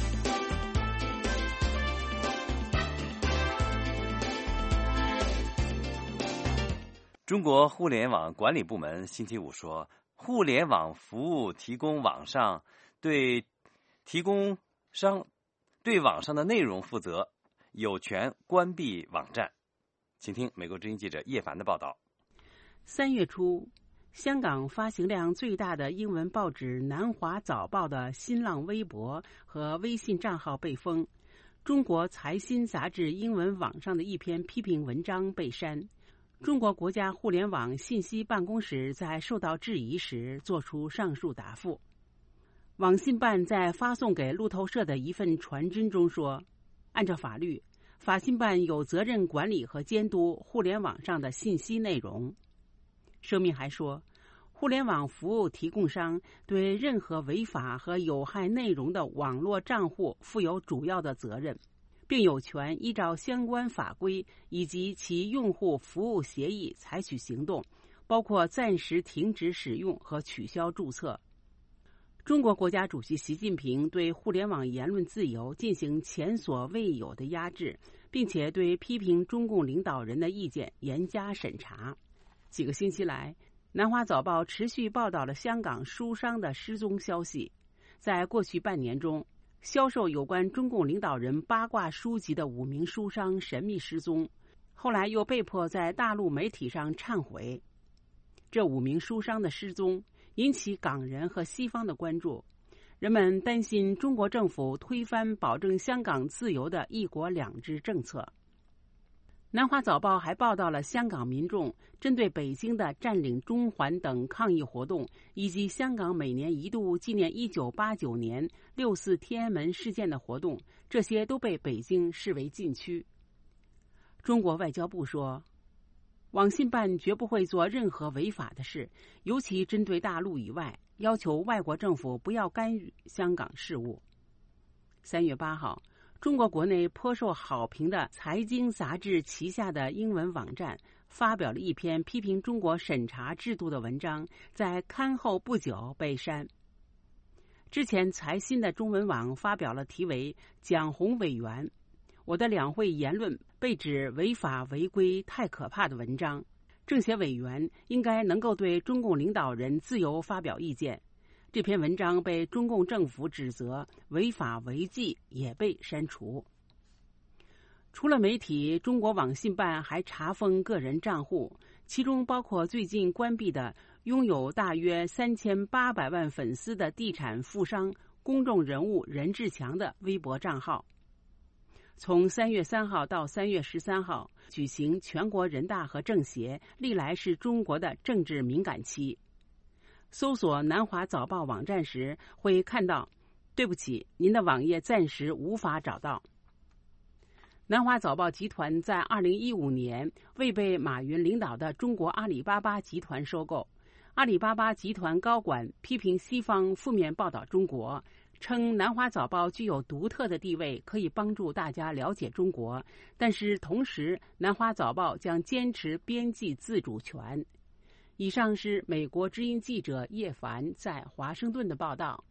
中国互联网管理部门星期五说，互联网服务提供网上对提供商对网上的内容负责，有权关闭网站。请听美国之音记者叶凡的报道。 三月初，香港发行量最大的英文报纸《南华早报》的新浪微博和微信账号被封，中国财新杂志英文网上的一篇批评文章被删。中国国家互联网信息办公室在受到质疑时作出上述答复。网信办在发送给路透社的一份传真中说，按照法律，法信办有责任管理和监督互联网上的信息内容。声明还说，互联网服务提供商对任何违法和有害内容的网络账户负有主要的责任，并有权依照相关法规以及其用户服务协议采取行动，包括暂时停止使用和取消注册。中国国家主席习近平对互联网言论自由进行前所未有的压制，并且对批评中共领导人的意见严加审查。几个星期来，南华早报持续报道了香港书商的失踪消息。在过去半年中，销售有关中共领导人八卦书籍的五名书商神秘失踪，后来又被迫在大陆媒体上忏悔。这五名书商的失踪引起港人和西方的关注，人们担心中国政府推翻保证香港自由的一国两制政策。南华早报还报道了香港民众针对北京的占领中环等抗议活动，以及香港每年一度纪念一九八九年六四天安门事件的活动，这些都被北京视为禁区。中国外交部说，网信办绝不会做任何违法的事，尤其针对大陆以外，要求外国政府不要干预香港事务。三月八号，中国国内颇受好评的财经杂志旗下的英文网站发表了一篇批评中国审查制度的文章，在刊后不久被删。之前财新的中文网发表了题为“蒋红委员，我的两会言论被指违法违规太可怕”的文章，政协委员应该能够对中共领导人自由发表意见。这篇文章被中共政府指责违法违纪，也被删除。除了媒体，中国网信办还查封个人账户，其中包括最近关闭的拥有大约三千八百万粉丝的地产富商、公众人物任志强的微博账号。从三月三号到三月十三号举行全国人大和政协，历来是中国的政治敏感期。搜索南华早报网站时会看到，对不起，您的网页暂时无法找到。南华早报集团在二零一五年未被马云领导的中国阿里巴巴集团收购。阿里巴巴集团高管批评西方负面报道中国，称南华早报具有独特的地位，可以帮助大家了解中国，但是同时南华早报将坚持编辑自主权。以上是美国之音记者叶凡在华盛顿的报道。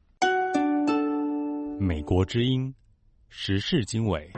美国之音时事经纬。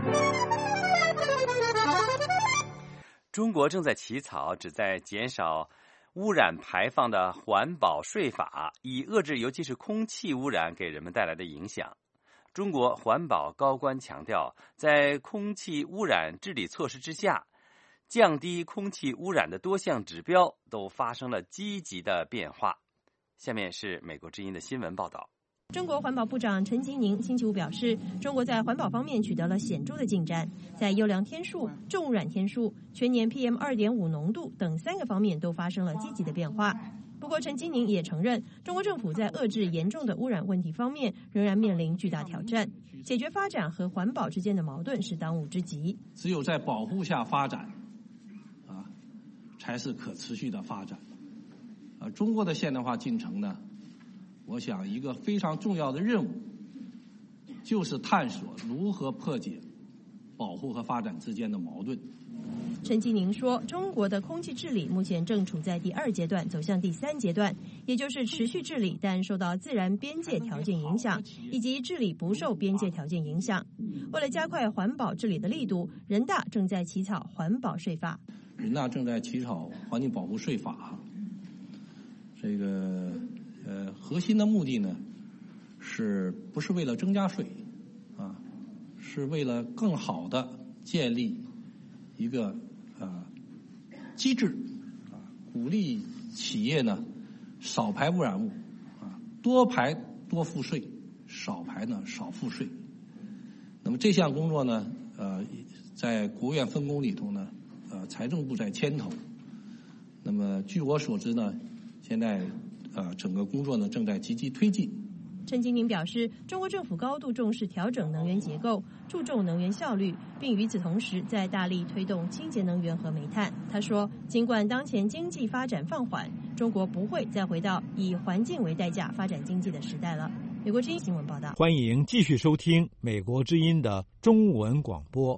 中国正在起草旨在减少污染排放的环保税法，以遏制尤其是空气污染给人们带来的影响。中国环保高官强调，在空气污染治理措施之下，降低空气污染的多项指标都发生了积极的变化。下面是美国之音的新闻报道。 中国环保部长陈吉宁星期五表示，中国在环保方面取得了显著的进展，在优良天数、重污染天数、全年 P M 二点五 浓度等三个方面都发生了积极的变化。 不过，陈吉宁也承认，中国政府在遏制严重的污染问题方面仍然面临巨大挑战，解决发展和环保之间的矛盾是当务之急。 只有在保护下发展，啊，才是可持续的发展。啊，中国的现代化进程呢，我想一个非常重要的任务，就是探索如何破解保护和发展之间的矛盾。 陈吉宁说，中国的空气治理目前正处在第二阶段，走向第三阶段，也就是持续治理，但受到自然边界条件影响，以及治理不受边界条件影响。为了加快环保治理的力度，人大正在起草环保税法。 人大正在起草环境保护税法，这个呃核心的目的呢，是不是为了增加税啊？是为了更好的建立一个呃机制啊，鼓励企业呢少排污染物啊，多排多付税，少排呢少付税。那么这项工作呢，呃，在国务院分工里头呢，呃，财政部在牵头。那么据我所知呢，现在呃整个工作呢正在积极推进。 陈吉宁表示，中国政府高度重视调整能源结构，注重能源效率，并与此同时在大力推动清洁能源和煤炭。他说，尽管当前经济发展放缓，中国不会再回到以环境为代价发展经济的时代了。美国之音新闻报道。 欢迎继续收听美国之音的中文广播。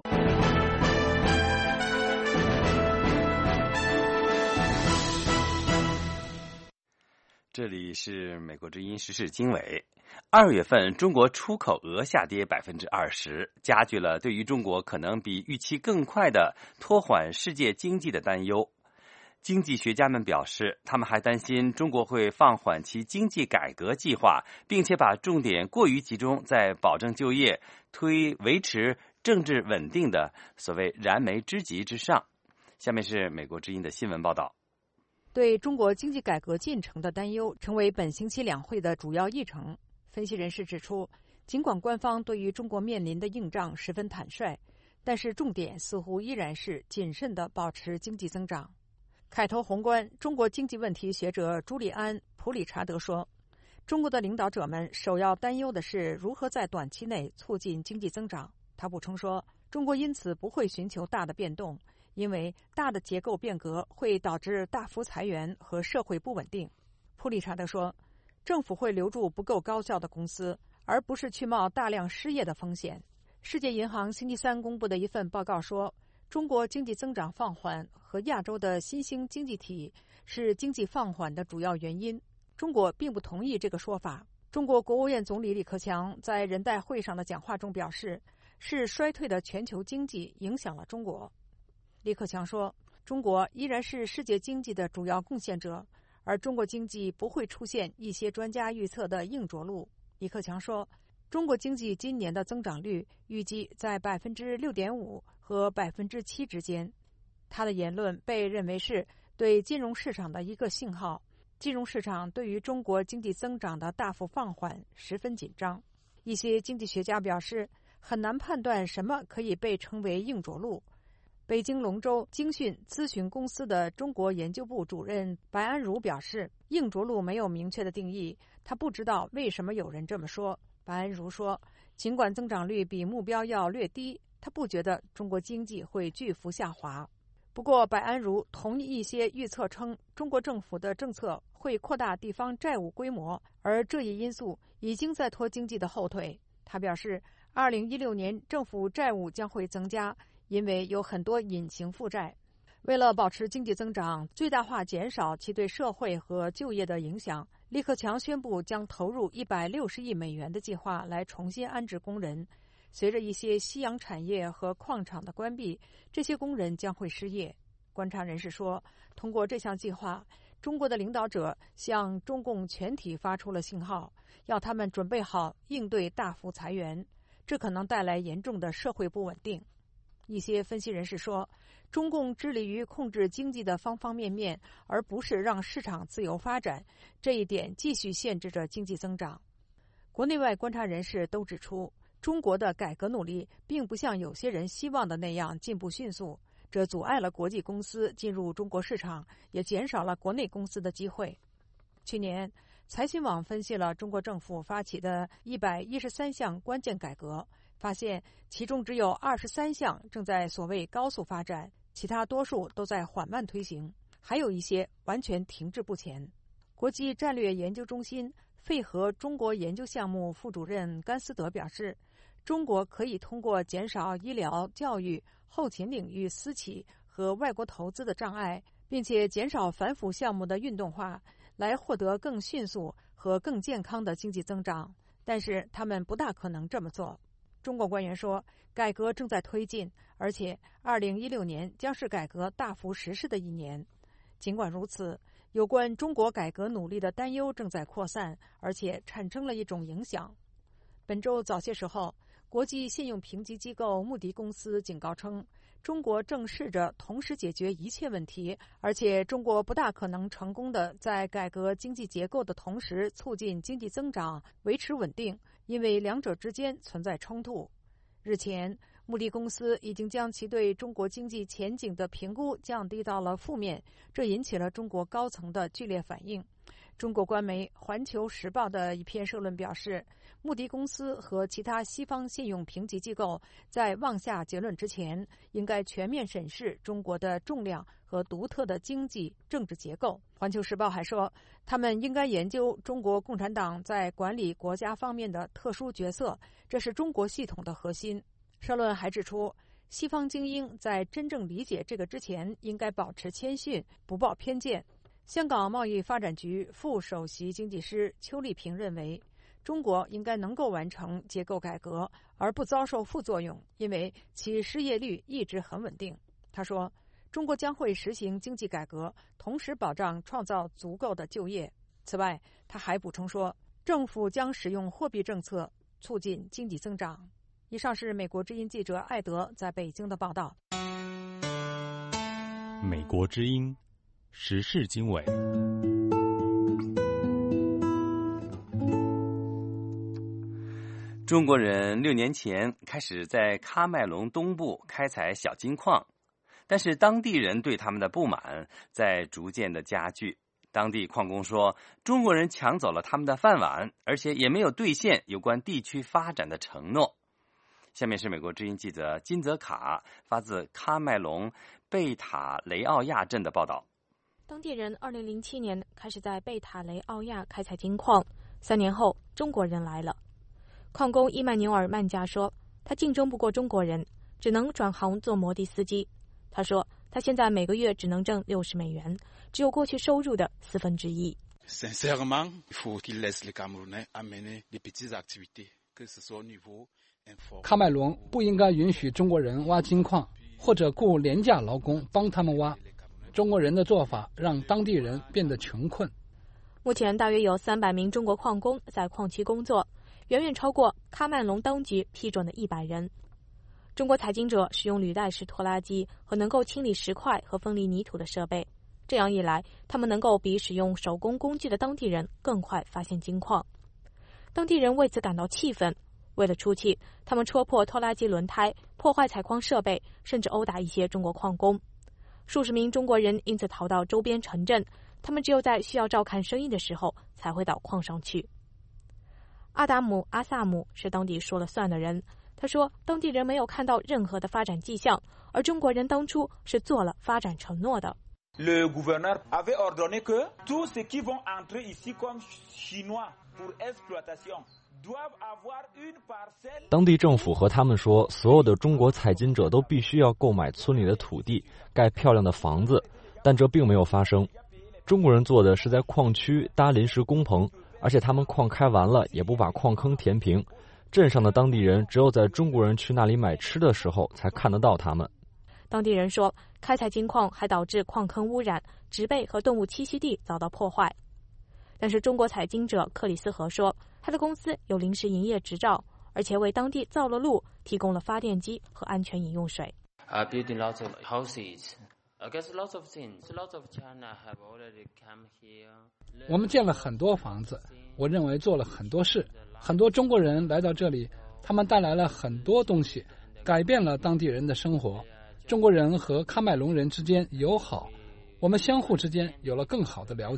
这里是美国之音时事经纬。二月份，中国出口额下跌百分之二十，加剧了对于中国可能比预期更快的拖缓世界经济的担忧。经济学家们表示，他们还担心中国会放缓其经济改革计划，并且把重点过于集中在保证就业、推维持政治稳定的所谓燃眉之急之上。下面是美国之音的新闻报道。 对中国经济改革进程的担忧成为本星期两会的主要议程。分析人士指出，尽管官方对于中国面临的硬仗十分坦率，但是重点似乎依然是谨慎地保持经济增长。凯投宏观中国经济问题学者朱利安·普里查德说，中国的领导者们首要担忧的是如何在短期内促进经济增长。他补充说，中国因此不会寻求大的变动，因为大的结构变革会导致大幅裁员和社会不稳定。普里查德说，政府会留住不够高效的公司，而不是去冒大量失业的风险。世界银行星期三公布的一份报告说，中国经济增长放缓和亚洲的新兴经济体是经济放缓的主要原因。中国并不同意这个说法。中国国务院总理李克强在人代会上的讲话中表示，是衰退的全球经济影响了中国。李克强说，中国依然是世界经济的主要贡献者，而中国经济不会出现一些专家预测的硬着陆。李克强说，中国经济今年的增长率预计在百分之六点五和百分之七之间。他的言论被认为是对金融市场的一个信号。金融市场对于中国经济增长的大幅放缓十分紧张。一些经济学家表示，很难判断什么可以被称为硬着陆。北京龙州京讯咨询公司的中国研究部主任白安如表示，硬着陆没有明确的定义，他不知道为什么有人这么说。白安如说，尽管增长率比目标要略低，他不觉得中国经济会巨幅下滑。不过，白安如同意一些预测称，中国政府的政策会扩大地方债务规模，而这一因素已经在拖经济的后腿。他表示，二零一六年政府债务将会增加，因为有很多隐形负债。为了保持经济增长，最大化减少其对社会和就业的影响，李克强宣布将投入一百六十亿美元的计划来重新安置工人。随着一些夕阳产业和矿场的关闭，这些工人将会失业。观察人士说，通过这项计划，中国的领导者向中共全体发出了信号，要他们准备好应对大幅裁员，这可能带来严重的社会不稳定。一些分析人士说，中共致力于控制经济的方方面面，而不是让市场自由发展，这一点继续限制着经济增长。国内外观察人士都指出，中国的改革努力并不像有些人希望的那样进步迅速，这阻碍了国际公司进入中国市场，也减少了国内公司的机会。 去年，财新网分析了中国政府发起的一百一十三项关键改革，发现其中只有二十三项正在所谓高速发展，其他多数都在缓慢推行，还有一些完全停滞不前。国际战略研究中心费和中国研究项目副主任甘斯德表示，中国可以通过减少医疗、教育、后勤领域私企和外国投资的障碍，并且减少反腐项目的运动化，来获得更迅速和更健康的经济增长。但是他们不大可能这么做。中国官员说，改革正在推进，而且二零一六年将是改革大幅实施的一年。尽管如此，有关中国改革努力的担忧正在扩散，而且产生了一种影响。本周早些时候，国际信用评级机构穆迪公司警告称，中国正试着同时解决一切问题，而且中国不大可能成功的在改革经济结构的同时促进经济增长，维持稳定，因为两者之间存在冲突。日前，穆迪公司已经将其对中国经济前景的评估降低到了负面，这引起了中国高层的剧烈反应。中国官媒《环球时报》的一篇社论表示，穆迪公司和其他西方信用评级机构在妄下结论之前，应该全面审视中国的重量和独特的经济政治结构。《环球时报》还说，他们应该研究中国共产党在管理国家方面的特殊角色，这是中国系统的核心。社论还指出，西方精英在真正理解这个之前，应该保持谦逊，不抱偏见。香港贸易发展局副首席经济师邱丽萍认为，中国应该能够完成结构改革，而不遭受副作用，因为其失业率一直很稳定。他说，中国将会实行经济改革，同时保障创造足够的就业。此外，他还补充说，政府将使用货币政策促进经济增长。以上是美国之音记者艾德在北京的报道。 美国之音时事经纬。 中国人六年前开始在喀麦隆东部开采小金矿，但是当地人对他们的不满在逐渐的加剧。当地矿工说，中国人抢走了他们的饭碗，而且也没有兑现有关地区发展的承诺。下面是美国之音记者金泽卡发自喀麦隆贝塔雷奥亚镇的报道。 当地人二零零七年开始在贝塔雷奥亚开采金矿，三年后中国人来了。矿工伊曼纽尔曼加说，他竞争不过中国人，只能转行做摩的司机。他说，他现在每个月只能挣六十美元，只有过去收入的四分之一。 喀麦隆不应该允许中国人挖金矿，或者雇廉价劳工帮他们挖。中国人的做法让当地人变得穷困。 目前大约有三百名中国矿工在矿区工作，远远超过喀麦隆当局批准的一百人。中国采金者使用履带式拖拉机和能够清理石块和分离泥土的设备，这样一来，他们能够比使用手工工具的当地人更快发现金矿。当地人为此感到气愤，为了出气，他们戳破拖拉机轮胎，破坏采矿设备，甚至殴打一些中国矿工。数十名中国人因此逃到周边城镇，他们只有在需要照看生意的时候才会到矿上去。阿达姆·阿萨姆是当地说了算的人，他说，当地人没有看到任何的发展迹象，而中国人当初是做了发展承诺的。 Le gouverneur avait ordonné que tous ceux qui vont entrer ici comme chinois pour exploitation doivent avoir une parcelle。 当地政府和他们说，所有的中国采金者都必须要购买村里的土地，盖漂亮的房子，但这并没有发生。中国人做的是在矿区搭临时工棚，而且他们矿开完了也不把矿坑填平。镇上的当地人只有在中国人去那里买吃的时候才看得到他们。 当地人说，开采金矿还导致矿坑污染，植被和动物栖息地遭到破坏。但是中国采金者克里斯河说，他的公司有临时营业执照，而且为当地造了路，提供了发电机和安全饮用水。 Uh, building lots of houses. I guess lots of things. Lots of China have already come here. 我们建了很多房子，我认为做了很多事。很多中国人来到这里，他们带来了很多东西，改变了当地人的生活。中国人和喀麦隆人之间友好，我们相互之间有了更好的了解。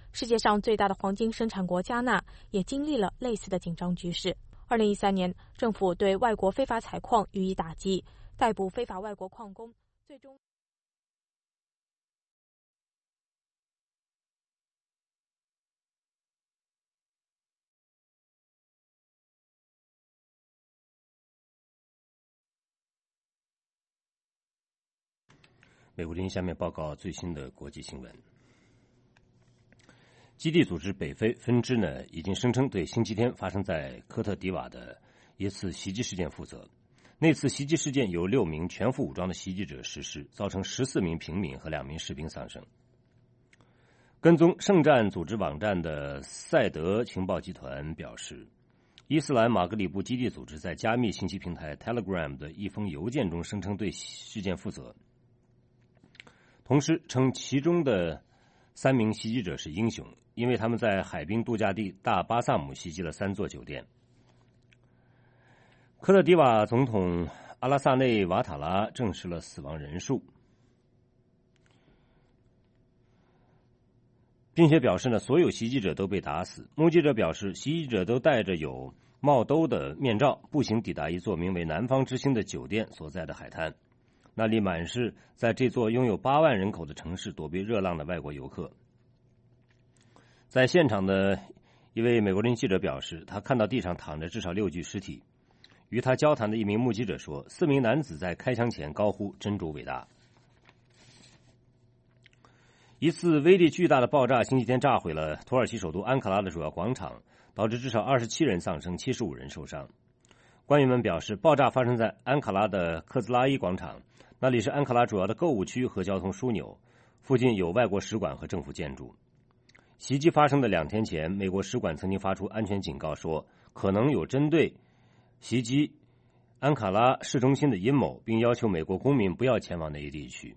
世界上最大的黄金生产国加纳也经历了类似的紧张局势。二零一三年，政府对外国非法采矿予以打击，逮捕非法外国矿工，最终。 美国之音下面报告最新的国际新闻。基地组织北非分支呢，已经声称对星期天发生在科特迪瓦的一次袭击事件负责。那次袭击事件由六名全副武装的袭击者实施，造成十四名平民和两名士兵丧生。跟踪圣战组织网站的赛德情报集团表示，伊斯兰马格里布基地组织在加密信息平台 Telegram 的一封邮件中声称对事件负责，同时称其中的三名袭击者是英雄，因为他们在海滨度假地大巴萨姆袭击了三座酒店。科特迪瓦总统阿拉萨内瓦塔拉证实了死亡人数，并且表示呢，所有袭击者都被打死。目击者表示，袭击者都戴着有帽兜的面罩，步行抵达一座名为南方之星的酒店所在的海滩。那里满是在这座拥有八万人口的城市躲避热浪的外国游客。在现场的一位美国人记者表示，他看到地上躺着至少六具尸体。与他交谈的一名目击者说，四名男子在开枪前高呼真主伟大。一次威力巨大的爆炸星期天炸毁了土耳其首都安卡拉的主要广场，导致至少二十七人丧生，七十五人受伤。官员们表示，爆炸发生在安卡拉的克兹拉伊广场，那里是安卡拉主要的购物区和交通枢纽，附近有外国使馆和政府建筑。袭击发生的两天前，美国使馆曾经发出安全警告，说可能有针对袭击安卡拉市中心的阴谋，并要求美国公民不要前往那一地区。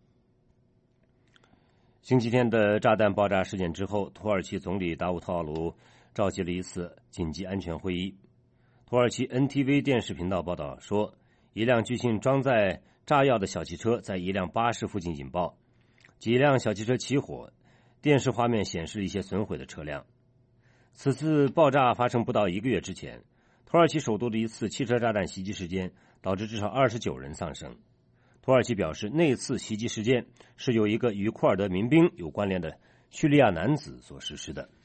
星期天的炸弹爆炸事件之后，土耳其总理达乌特奥卢召集了一次紧急安全会议。土耳其 N T V 电视频道报道说，一辆据信装载炸药的小汽车在一辆巴士附近引爆，几辆小汽车起火，电视画面显示一些损毁的车辆。此次爆炸发生不到一个月之前，土耳其首都的一次汽车炸弹袭击事件导致至少二十九人丧生。土耳其表示，那次袭击事件是由一个与库尔德民兵有关联的叙利亚男子所实施的。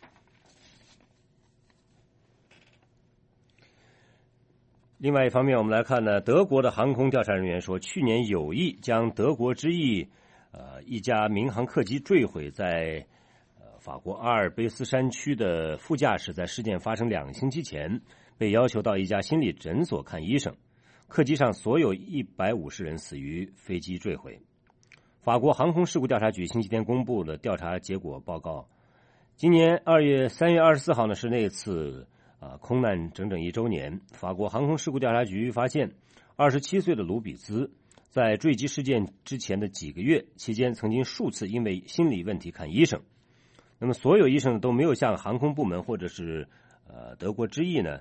另外一方面，我们来看呢，德国的航空调查人员说，去年有意将德国之翼呃一架民航客机坠毁在呃法国阿尔卑斯山区的副驾驶，在事件发生两个星期前被要求到一家心理诊所看医生。客机上所有一百五十人死于飞机坠毁。法国航空事故调查局星期天公布了调查结果报告。今年二月三月二十四号呢，是那次啊空难整整一周年。法国航空事故调查局发现，二十七岁的卢比兹在坠机事件之前的几个月期间，曾经数次因为心理问题看医生。那么所有医生都没有向航空部门或者是呃德国之翼呢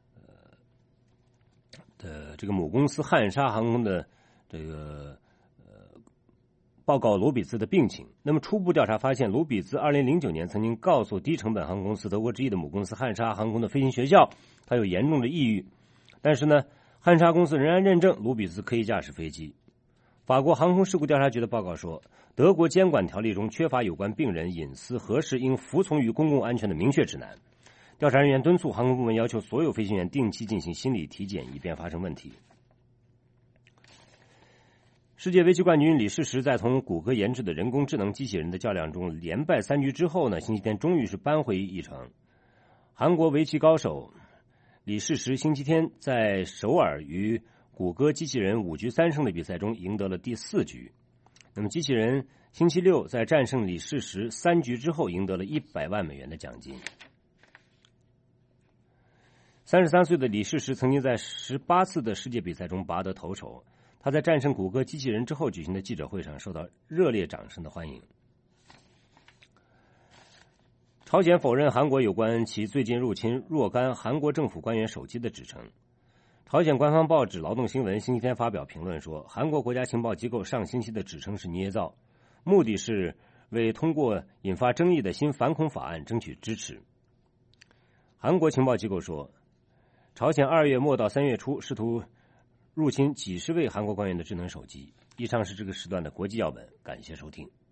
的这个母公司汉莎航空的这个呃报告卢比兹的病情。那么初步调查发现，卢比兹二零零九年曾经告诉低成本航空公司德国之翼的母公司汉莎航空的飞行学校，他有严重的抑郁。但是呢，汉莎公司仍然认证卢比兹可以驾驶飞机。法国航空事故调查局的报告说，德国监管条例中缺乏有关病人隐私何时应服从于公共安全的明确指南。调查人员敦促航空部门要求所有飞行员定期进行心理体检，以便发生问题。世界围棋冠军李世石在同谷歌研制的人工智能机器人的较量中连败三局之后呢，星期天终于是扳回一城。韩国围棋高手李世石星期天在首尔与谷歌机器人五局三胜的比赛中赢得了第四局。那么机器人星期六在战胜李世石三局之后，赢得了一百万美元的奖金。三十三岁的李世石曾经在十八次的世界比赛中拔得头筹。他在战胜谷歌机器人之后举行的记者会上受到热烈掌声的欢迎。朝鲜否认韩国有关其最近入侵若干韩国政府官员手机的指称。朝鲜官方报纸《劳动新闻》星期天发表评论说，韩国国家情报机构上星期的指称是捏造，目的是为通过引发争议的新反恐法案争取支持。韩国情报机构说，朝鲜二月末到三月初试图入侵几十位韩国官员的智能手机。以上是这个时段的国际要闻，感谢收听。